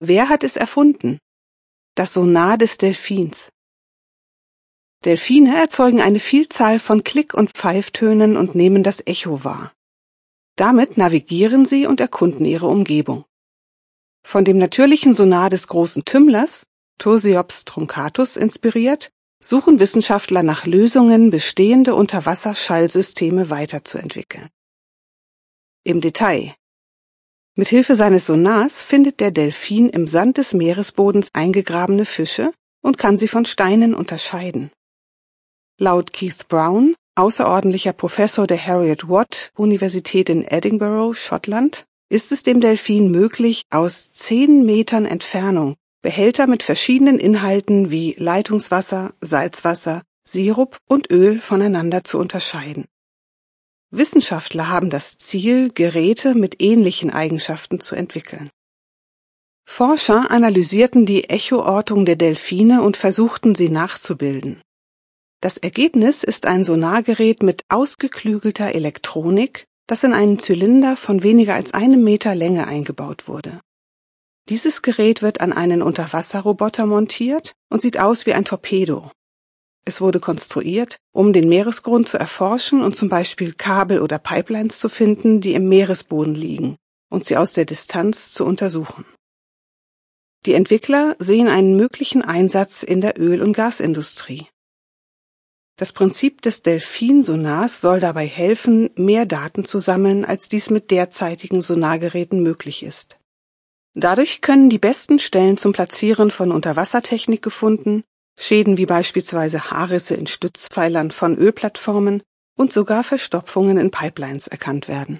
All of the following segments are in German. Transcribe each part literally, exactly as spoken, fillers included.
Wer hat es erfunden? Das Sonar des Delfins. Delfine erzeugen eine Vielzahl von Klick- und Pfeiftönen und nehmen das Echo wahr. Damit navigieren sie und erkunden ihre Umgebung. Von dem natürlichen Sonar des großen Tümmlers, Tursiops truncatus, inspiriert, suchen Wissenschaftler nach Lösungen, bestehende Unterwasserschallsysteme weiterzuentwickeln. Im Detail: Mithilfe seines Sonars findet der Delfin im Sand des Meeresbodens eingegrabene Fische und kann sie von Steinen unterscheiden. Laut Keith Brown, außerordentlicher Professor der Heriot-Watt-Universität in Edinburgh, Schottland, ist es dem Delfin möglich, aus zehn Metern Entfernung Behälter mit verschiedenen Inhalten wie Leitungswasser, Salzwasser, Sirup und Öl voneinander zu unterscheiden. Wissenschaftler haben das Ziel, Geräte mit ähnlichen Eigenschaften zu entwickeln. Forscher analysierten die Echoortung der Delfine und versuchten, sie nachzubilden. Das Ergebnis ist ein Sonargerät mit ausgeklügelter Elektronik, das in einen Zylinder von weniger als einem Meter Länge eingebaut wurde. Dieses Gerät wird an einen Unterwasserroboter montiert und sieht aus wie ein Torpedo. Es wurde konstruiert, um den Meeresgrund zu erforschen und zum Beispiel Kabel oder Pipelines zu finden, die im Meeresboden liegen, und sie aus der Distanz zu untersuchen. Die Entwickler sehen einen möglichen Einsatz in der Öl- und Gasindustrie. Das Prinzip des Delfin-Sonars soll dabei helfen, mehr Daten zu sammeln, als dies mit derzeitigen Sonargeräten möglich ist. Dadurch können die besten Stellen zum Platzieren von Unterwassertechnik gefunden, Schäden wie beispielsweise Haarrisse in Stützpfeilern von Ölplattformen und sogar Verstopfungen in Pipelines erkannt werden.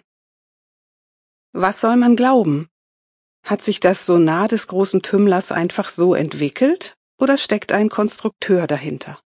Was soll man glauben? Hat sich das Sonar des großen Tümmlers einfach so entwickelt oder steckt ein Konstrukteur dahinter?